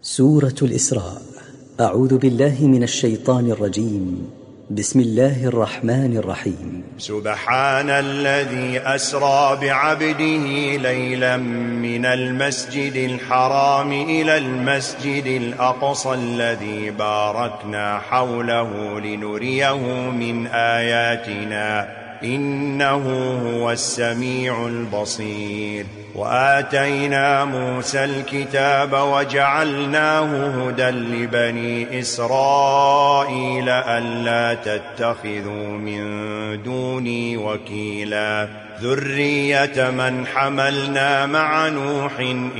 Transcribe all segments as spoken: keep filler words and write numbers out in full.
سورة الإسراء. أعوذ بالله من الشيطان الرجيم. بسم الله الرحمن الرحيم. سبحان الذي أسرى بعبده ليلا من المسجد الحرام إلى المسجد الأقصى الذي باركنا حوله لنريه من آياتنا إنه هو السميع البصير. وآتينا موسى الكتاب وجعلناه هدى لبني إسرائيل ألا تتخذوا من دوني وكيلا ذرية من حملنا مع نوح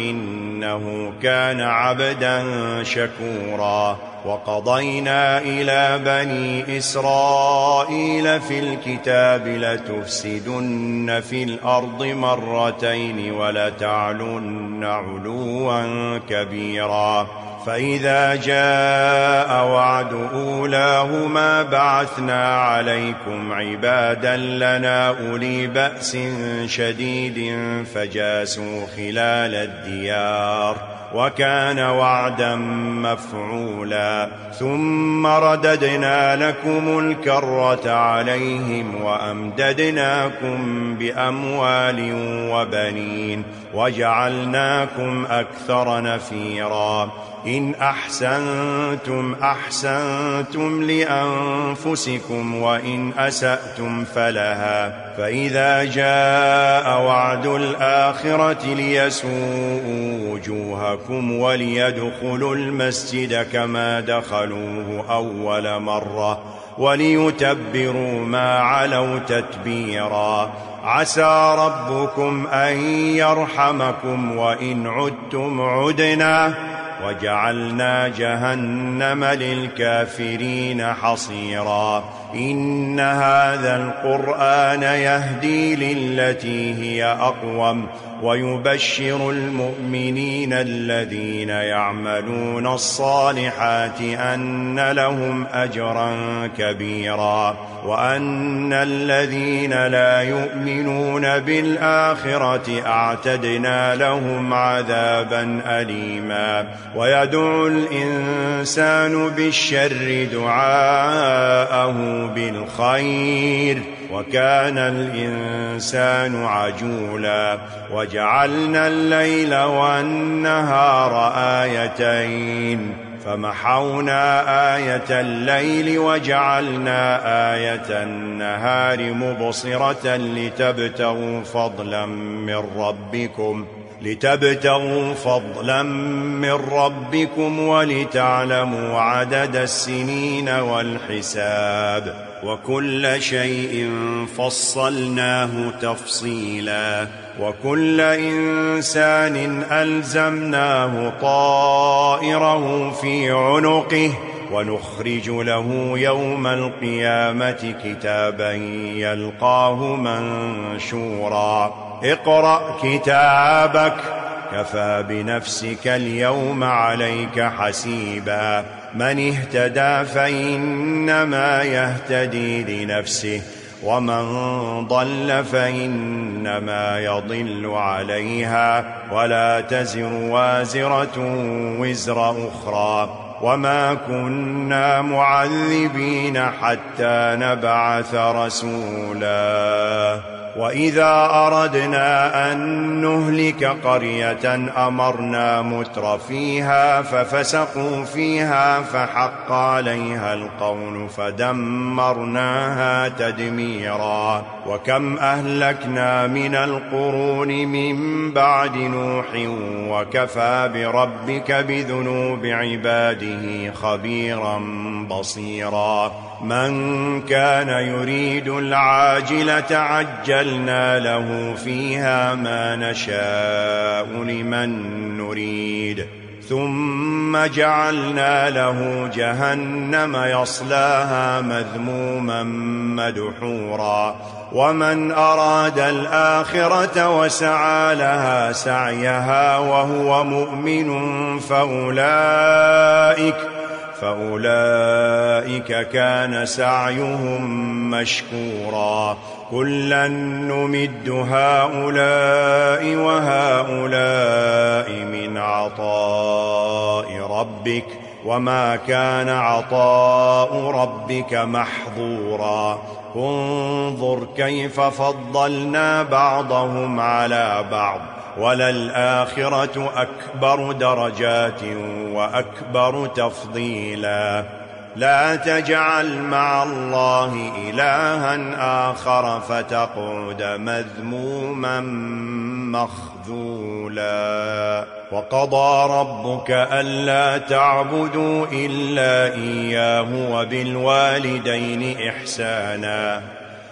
إنه كان عبدا شكورا. وقضينا إلى بني إسرائيل في الكتاب لتفسدن في الأرض مرتين ولتعلن علوا كبيرا. فإذا جاء وعد أولاهما بعثنا عليكم عبادا لنا أولي بأس شديد فجاسوا خلال الديار وكان وعدا مفعولا. ثم رددنا لكم الكرة عليهم وأمددناكم بأموال وبنين وجعلناكم أكثر نفيرا. إن أحسنتم أحسنتم لأنفسكم وإن أسأتم فلها. فإذا جاء وعد الآخرة ليسوءوا وجوهكم وليدخلوا المسجد كما دخلوه أول مرة وليتبروا ما علوا تتبيرا. عسى ربكم أن يرحمكم وإن عدتم عدنا وجعلنا جهنم للكافرين حصيرا. إن هذا القرآن يهدي للتي هي أقوم ويبشر المؤمنين الذين يعملون الصالحات أن لهم أجرا كبيرا وأن الذين لا يؤمنون بالآخرة أعتدنا لهم عذابا أليما. ويدعو الإنسان بالشر دعاءه بالخير وكان الإنسان عجولا. وجعلنا الليل والنهار آيتين فمحونا آية الليل وجعلنا آية النهار مبصرة لتبتغوا فضلا من ربكم لتبتغوا فضلا من ربكم ولتعلموا عدد السنين والحساب وكل شيء فصلناه تفصيلا. وكل إنسان ألزمناه طائره في عنقه ونخرج له يوم القيامة كتابا يلقاه منشورا. اقرأ كتابك كفى بنفسك اليوم عليك حسيبا. من اهتدى فإنما يهتدي لنفسه ومن ضل فإنما يضل عليها ولا تزر وازرة وزر أخرى. وما كنا معذبين حتى نبعث رسولا. وإذا أردنا أن نهلك قرية أمرنا متر فيها ففسقوا فيها فحق عليها القول فدمرناها تدميرا. وكم أهلكنا من القرون من بعد نوح وكفى بربك بذنوب عباده خبيرا بصيرا. من كان يريد العاجلة عجلنا له فيها ما نشاء لمن نريد ثم جعلنا له جهنم يصلاها مذموما مدحورا. ومن أراد الآخرة وسعى لها سعيها وهو مؤمن فأولئك فأولئك كان سعيهم مشكورا. كلا نمد هؤلاء وهؤلاء من عطاء ربك وما كان عطاء ربك محظورا انظر كيف فضلنا بعضهم على بعض وللآخرة أكبر درجات وأكبر تفضيلا لا تجعل مع الله إلها آخر فتقعد مذموما مخذولا وقضى ربك ألا تعبدوا إلا إياه وبالوالدين إحسانا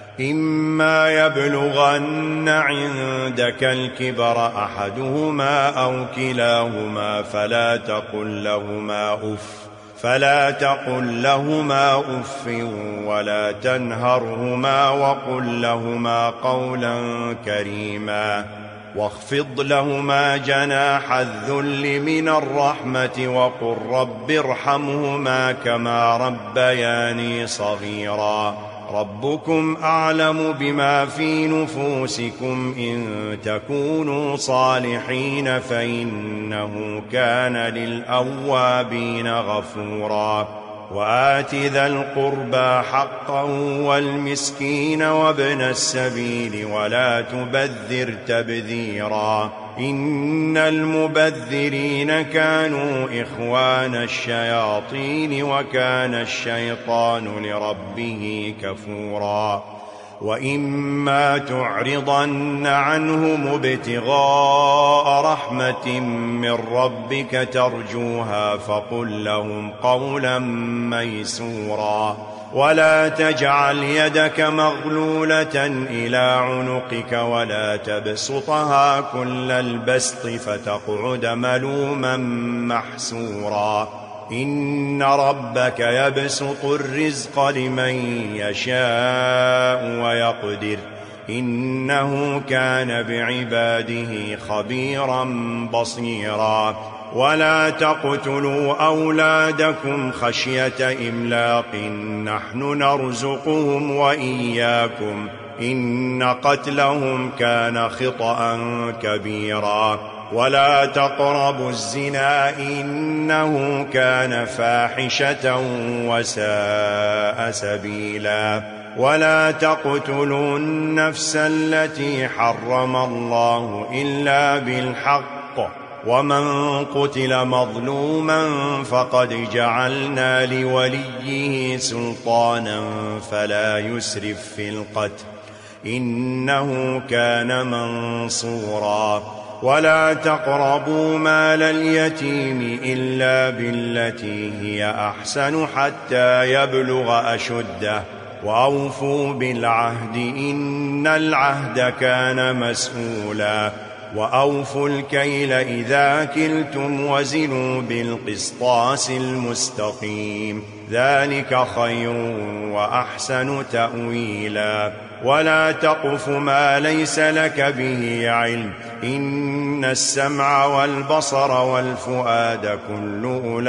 إما يبلغن عندك الكبر أحدهما أو كلاهما فلا تقل لهما أف فلا تقل لهما أف ولا تنهرهما وقل لهما قولا كريما واخفض لهما جناح الذل من الرحمة وقل رب ارحمهما كما ربياني صغيرا ربكم أعلم بما في نفوسكم إن تكونوا صالحين فإنه كان للأوابين غفورا وآت ذا القربى حقا والمسكين وابن السبيل ولا تبذر تبذيرا إن المبذرين كانوا إخوان الشياطين وكان الشيطان لربه كفورا وإما تعرضن عنهم ابتغاء رحمة من ربك ترجوها فقل لهم قولا ميسورا ولا تجعل يدك مغلولة إلى عنقك ولا تبسطها كل البسط فتقعد ملوما محسورا إن ربك يبسط الرزق لمن يشاء ويقدر إنه كان بعباده خبيرا بصيرا ولا تقتلوا أولادكم خشية إملاق نحن نرزقهم وإياكم إن قتلهم كان خطأ كبيرا ولا تقربوا الزنا إنه كان فاحشة وساء سبيلا ولا تقتلوا النفس التي حرم الله إلا بالحق ومن قتل مظلوما فقد جعلنا لوليه سلطانا فلا يسرف في القتل إنه كان منصورا ولا تقربوا مال اليتيم إلا بالتي هي أحسن حتى يبلغ أشده وأوفوا بالعهد إن العهد كان مسؤولا وأوفوا الكيل إذا كلتم وزنوا بالقسطاس المستقيم ذلك خير وأحسن تأويلا ولا تقف ما ليس لك به علم إن السمع والبصر والفؤاد كل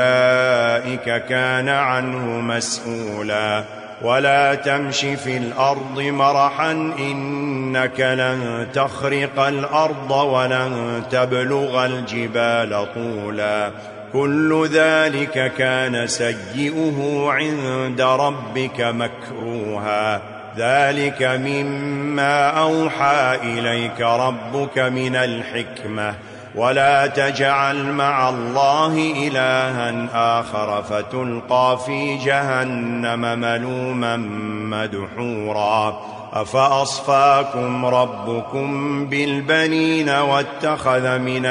أولئك كان عنه مسؤولا ولا تمش في الأرض مرحا إنك لن تخرق الأرض ولن تبلغ الجبال طولا كل ذلك كان سيئه عند ربك مكروها ذلك مما أوحى إليك ربك من الحكمة ولا تجعل مع الله إلها آخر فتلقى في جهنم ملوما مدحورا أفأصفاكم ربكم بالبنين واتخذ من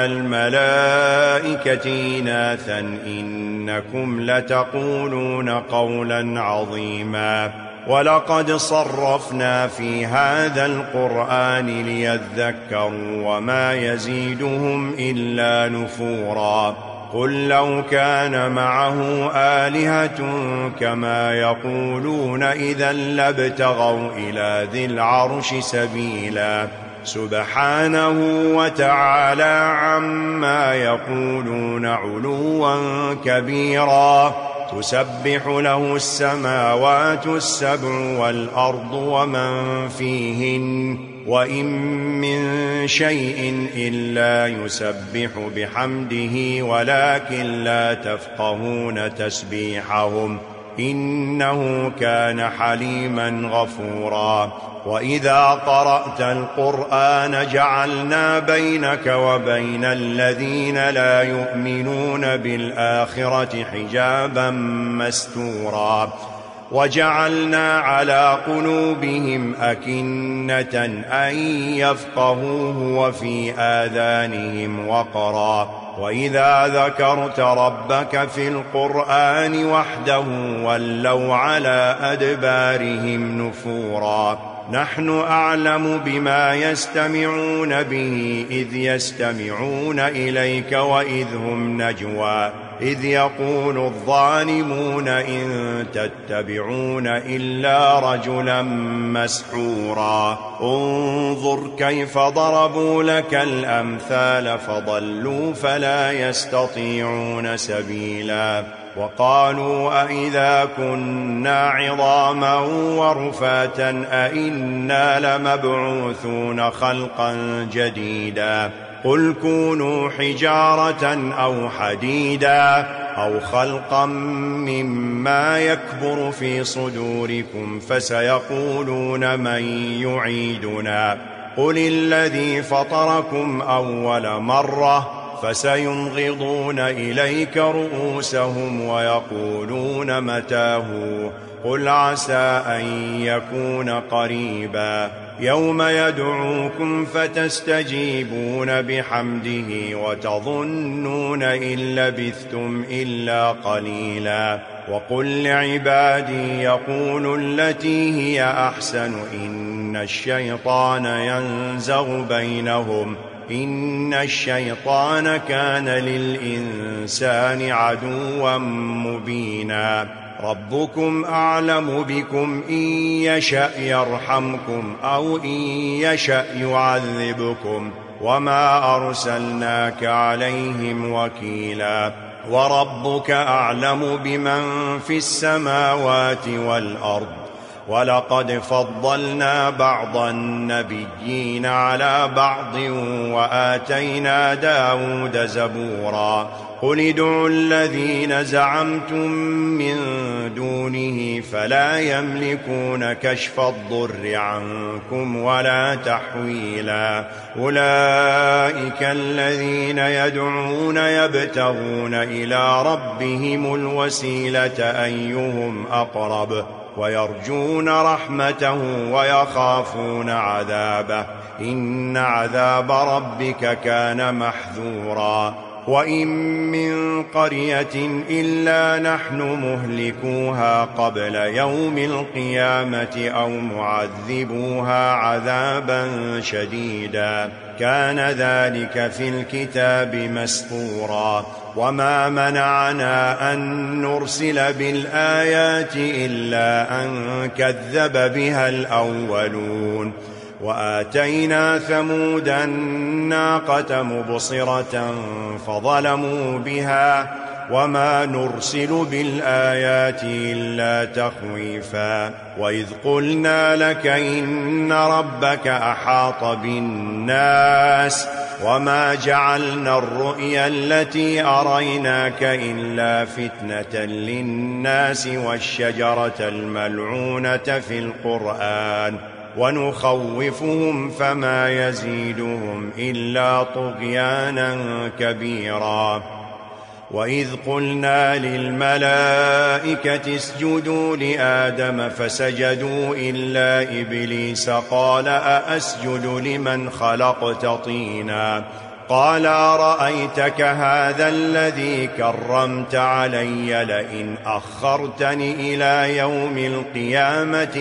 الملائكة إناثا إنكم لتقولون قولا عظيما ولقد صرفنا في هذا القرآن ليذكروا وما يزيدهم إلا نفورا قل لو كان معه آلهة كما يقولون إذا لابتغوا إلى ذي العرش سبيلا سبحانه وتعالى عما يقولون علوا كبيرا تسبح له السماوات السبع والأرض ومن فيهن وإن من شيء إلا يسبح بحمده ولكن لا تفقهون تسبيحهم إنه كان حليما غفورا وإذا قرأت القرآن جعلنا بينك وبين الذين لا يؤمنون بالآخرة حجابا مستورا وجعلنا على قلوبهم أكنة أن يفقهوه وفي آذانهم وقرا وإذا ذكرت ربك في القرآن وحده ولوا على أدبارهم نفورا نحن أعلم بما يستمعون به إذ يستمعون إليك وإذ هم نجوى إذ يقول الظالمون إن تتبعون إلا رجلا مسحورا انظر كيف ضربوا لك الأمثال فضلوا فلا يستطيعون سبيلا وقالوا أئذا كنا عظاما ورفاتا أئنا لمبعوثون خلقا جديدا قل كونوا حجارة أو حديدا أو خلقا مما يكبر في صدوركم فسيقولون من يعيدنا قل الذي فطركم أول مرة فسينغضون إليك رؤوسهم ويقولون متاه قل عسى أن يكون قريبا يوم يدعوكم فتستجيبون بحمده وتظنون إن لبثتم إلا قليلا وقل لعبادي يقولوا التي هي أحسن إن الشيطان ينزغ بينهم إن الشيطان كان للإنسان عدوا مبينا ربكم أعلم بكم إن يشأ يرحمكم أو إن يشأ يعذبكم وما أرسلناك عليهم وكيلا وربك أعلم بمن في السماوات والأرض ولقد فضلنا بعض النبيين على بعض وآتينا داود زبورا قل ادعوا الذين زعمتم من دونه فلا يملكون كشف الضر عنكم ولا تحويلا أولئك الذين يدعون يبتغون إلى ربهم الوسيلة أيهم أقرب ويرجون رحمته ويخافون عذابه إن عذاب ربك كان محذورا وإن من قرية إلا نحن مهلكوها قبل يوم القيامة أو معذبوها عذابا شديدا كان ذلك في الكتاب مسطورا وما منعنا أن نرسل بالآيات إلا أن كذب بها الأولون وآتينا ثمود الناقة مبصرة فظلموا بها وما نرسل بالآيات إلا تخويفا وإذ قلنا لك إن ربك أحاط بالناس وما جعلنا الرؤيا التي أريناك إلا فتنة للناس والشجرة الملعونة في القرآن ونخوفهم فما يزيدهم إلا طغيانا كبيرا وإذ قلنا للملائكة اسجدوا لآدم فسجدوا إلا إبليس قال أأسجد لمن خلقت طينا قال أرأيتك هذا الذي كرمت علي لئن أخرتني إلى يوم القيامة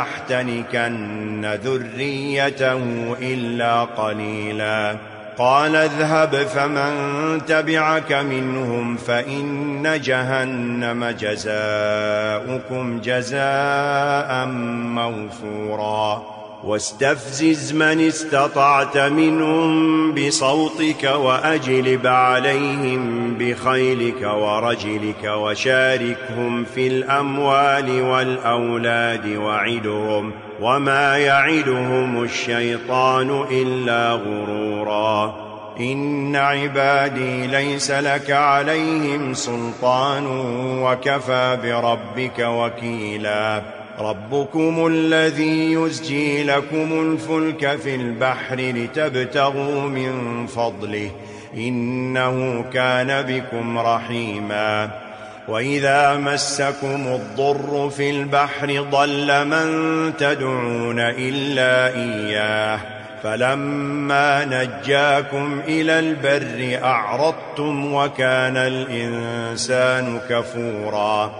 لأحتنكن ذريته إلا قليلا قال اذهب فمن تبعك منهم فإن جهنم جزاؤكم جزاء موفورا واستفزز من استطعت منهم بصوتك وأجلب عليهم بخيلك ورجلك وشاركهم في الأموال والأولاد وعدهم وما يعدهم الشيطان إلا غرورا إن عبادي ليس لك عليهم سلطان وكفى بربك وكيلا ربكم الذي يزجي لكم الفلك في البحر لتبتغوا من فضله إنه كان بكم رحيما وإذا مسكم الضر في البحر ضل من تدعون إلا إياه فلما نجاكم إلى البر أعرضتم وكان الإنسان كفورا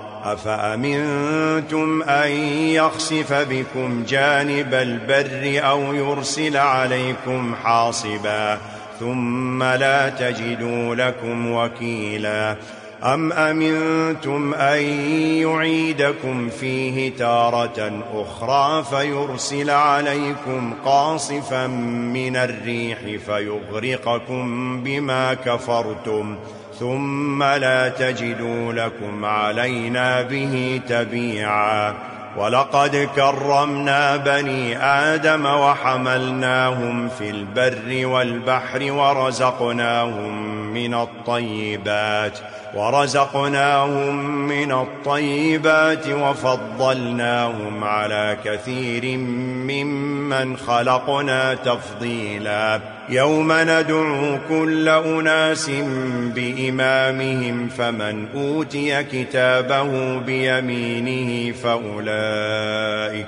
أفأمنتم أن يخسف بكم جانب البر أو يرسل عليكم حاصبا ثم لا تجدوا لكم وكيلا أم أمنتم أن يعيدكم فيه تارة أخرى فيرسل عليكم قاصفا من الريح فيغرقكم بما كفرتم ثم لا تجدوا لكم علينا به تبيعا ولقد كرمنا بني آدم وحملناهم في البر والبحر ورزقناهم من الطيبات ورزقناهم من الطيبات وفضلناهم على كثير ممن خلقنا تفضيلا يوم ندعو كل أناس بإمامهم فمن أوتي كتابه بيمينه فأولئك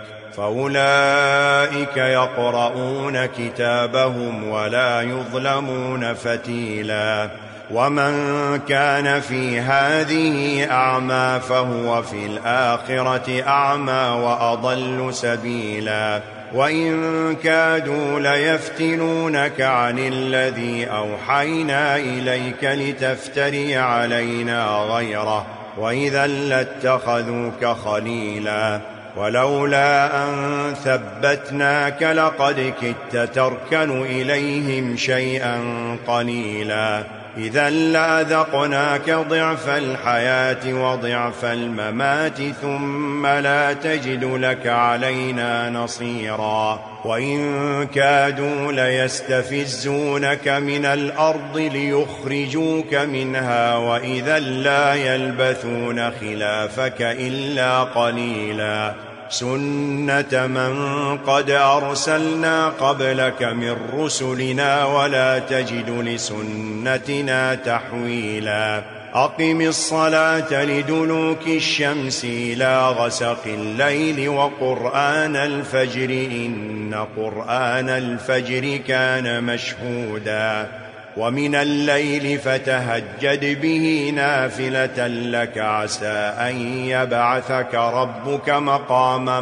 فأولئك يقرؤون كتابهم ولا يظلمون فتيلا ومن كان في هذه أعمى فهو في الآخرة أعمى وأضل سبيلا وإن كادوا ليفتنونك عن الذي أوحينا إليك لتفتري علينا غيره وإذا لاتخذوك خليلا ولولا أن ثبتناك لقد كدت تركن إليهم شيئا قليلا إذا لأذقناك ضعف الحياة وضعف الممات ثم لا تجد لك علينا نصيرا وإن كادوا ليستفزونك من الأرض ليخرجوك منها وإذا لا يلبثون خلافك إلا قليلا سنة من قد أرسلنا قبلك من رسلنا ولا تجد لسنتنا تحويلا أقم الصلاة لدلوك الشمس إلى غسق الليل وقرآن الفجر إن قرآن الفجر كان مشهودا ومن الليل فتهجد به نافلة لك عسى أن يبعثك ربك مقاما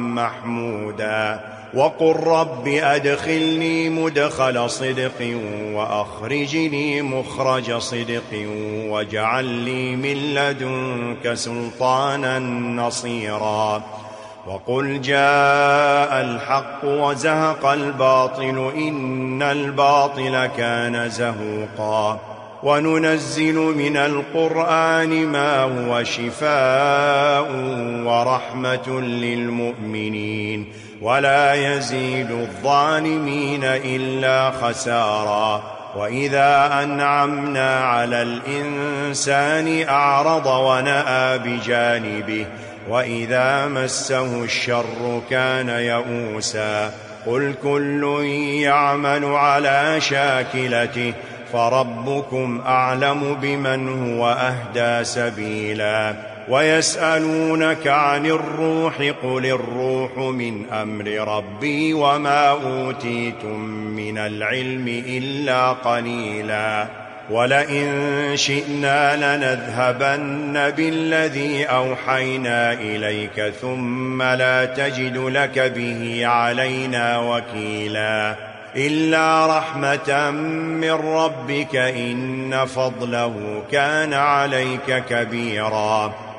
محمودا وقل رب أدخلني مدخل صدق وأخرجني مخرج صدق واجعل لي من لدنك سلطانا نصيرا وقل جاء الحق وزهق الباطل إن الباطل كان زهوقا وننزل من القرآن ما هو شفاء ورحمة للمؤمنين ولا يزيد الظالمين إلا خسارا وإذا أنعمنا على الإنسان أعرض ونأى بجانبه وإذا مسه الشر كان يئوسا قل كل يعمل على شاكلته فربكم أعلم بمن هو أهدى سبيلا ويسألونك عن الروح قل الروح من أمر ربي وما أوتيتم من العلم إلا قليلا ولئن شئنا لنذهبن بالذي أوحينا إليك ثم لا تجد لك به علينا وكيلا إلا رحمة من ربك إن فضله كان عليك كبيرا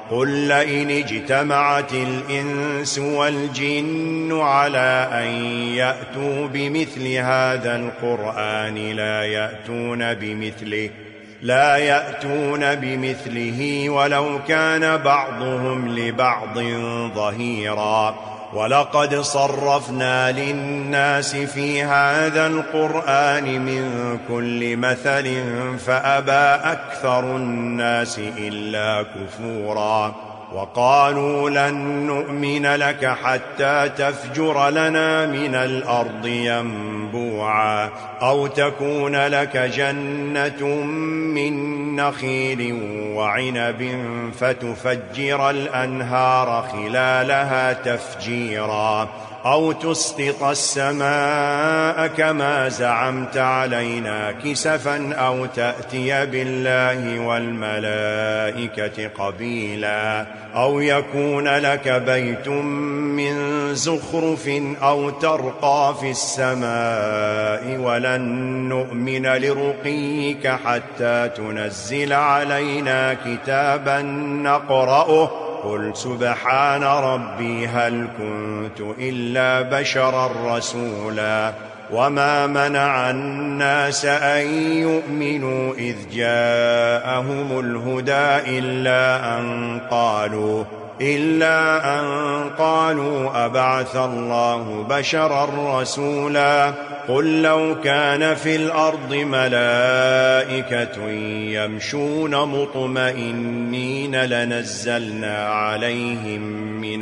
قل لئن اجتمعت الإنس والجن على أن يأتوا بمثل هذا القرآن لا يأتون بمثله لا يأتون بمثله ولو كان بعضهم لبعض ظهيرا ولقد صرفنا للناس في هذا القرآن من كل مثل فأبى أكثر الناس إلا كفورا وقالوا لن نؤمن لك حتى تفجر لنا من الأرض ينبوعا أو تكون لك جنة من نخيل وعنب فتفجر الأنهار خلالها تفجيرا أو تسقط السماء كما زعمت علينا كسفا أو تأتي بالله والملائكة قبيلا أو يكون لك بيت من زخرف أو ترقى في السماء ولن نؤمن لرقيك حتى تنزل علينا كتابا نقرأه قل سبحان ربي هل كنت إلا بشرا رسولا وما منع الناس أن يؤمنوا إذ جاءهم الهدى إلا أن قالوا إلا أن قالوا أبعث الله بشرا رسولا قل لو كان في الأرض ملائكة يمشون مطمئنين لنزلنا عليهم من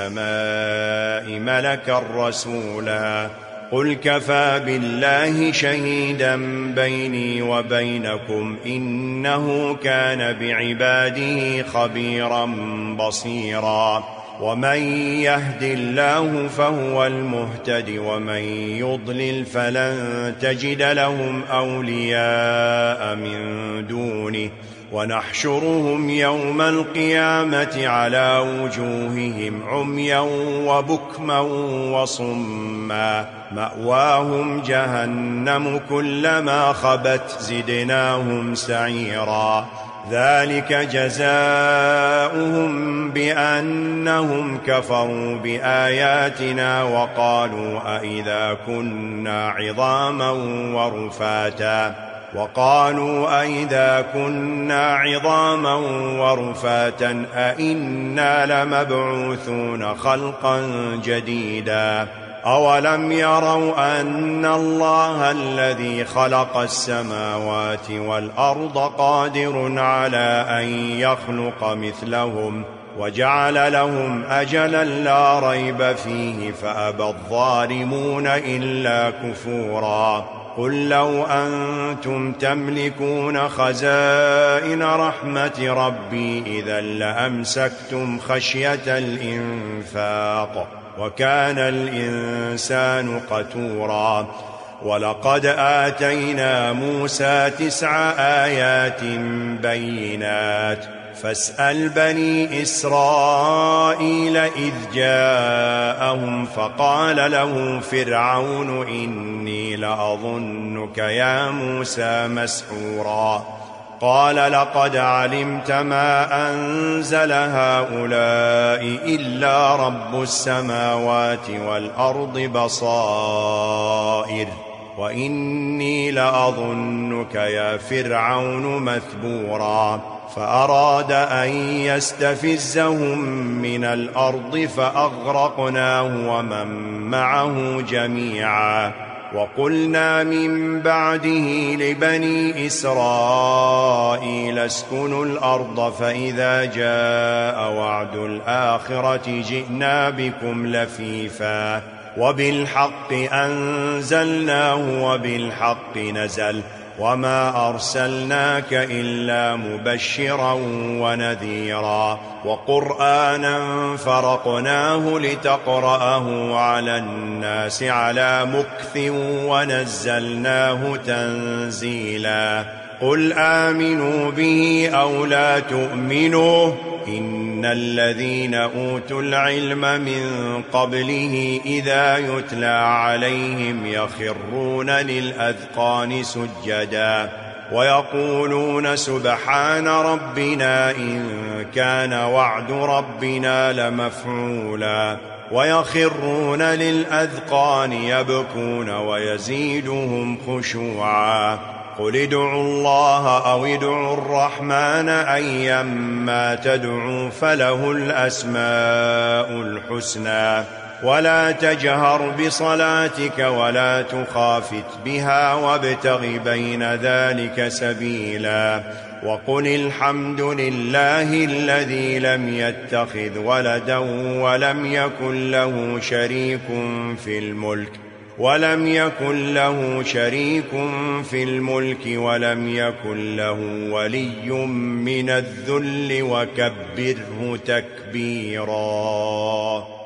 السماء ملكا رسولا قل كفى بالله شهيدا بيني وبينكم إنه كان بعباده خبيرا بصيرا ومن يهد الله فهو المهتد ومن يضلل فلن تجد لهم أولياء من دونه ونحشرهم يوم القيامة على وجوههم عميا وبكما وصما مأواهم جهنم كلما خبت زدناهم سعيرا ذلك جزاؤهم بأنهم كفروا بآياتنا وقالوا أئذا كنا عظاما ورفاتا وقالوا أئذا كنا عظاما ورفاتا أئنا لمبعوثون خلقا جديدا أولم يروا أن الله الذي خلق السماوات والأرض قادر على أن يخلق مثلهم وجعل لهم أجلا لا ريب فيه فأبى الظالمون إلا كفورا قل لو أنتم تملكون خزائن رحمة ربي إذا لأمسكتم خشية الإنفاق وكان الإنسان قتورا ولقد آتينا موسى تسع آيات بينات فاسأل بني إسرائيل إذ جاءهم فقال له فرعون إني لأظنك يا موسى مسحورا قال لقد علمت ما أنزل هؤلاء إلا رب السماوات والأرض بصائر وإني لأظنك يا فرعون مثبورا فأراد أن يستفزهم من الأرض فأغرقناه ومن معه جميعا وقلنا من بعده لبني إسرائيل اسكنوا الأرض فإذا جاء وعد الآخرة جئنا بكم لفيفا وبالحق أنزلناه وبالحق نزل وما أرسلناك إلا مبشرا ونذيرا وقرآنا فرقناه لتقرأه على الناس على مكث ونزلناه تنزيلا قل آمنوا به أو لا تؤمنوا إن الذين أوتوا العلم من قبله إذا يتلى عليهم يخرون للأذقان سجدا ويقولون سبحان ربنا إن كان وعد ربنا لمفعولا ويخرون للأذقان يبكون ويزيدهم خشوعا قل ادعوا الله أو ادعوا الرحمن أيما تدعوا فله الأسماء الحسنى ولا تجهر بصلاتك ولا تخافت بها وابتغ بين ذلك سبيلا وقل الحمد لله الذي لم يتخذ ولدا ولم يكن له شريك في الملك ولم يكن له شريك في الملك ولم يكن له ولي من الذل وكبره تكبيرا.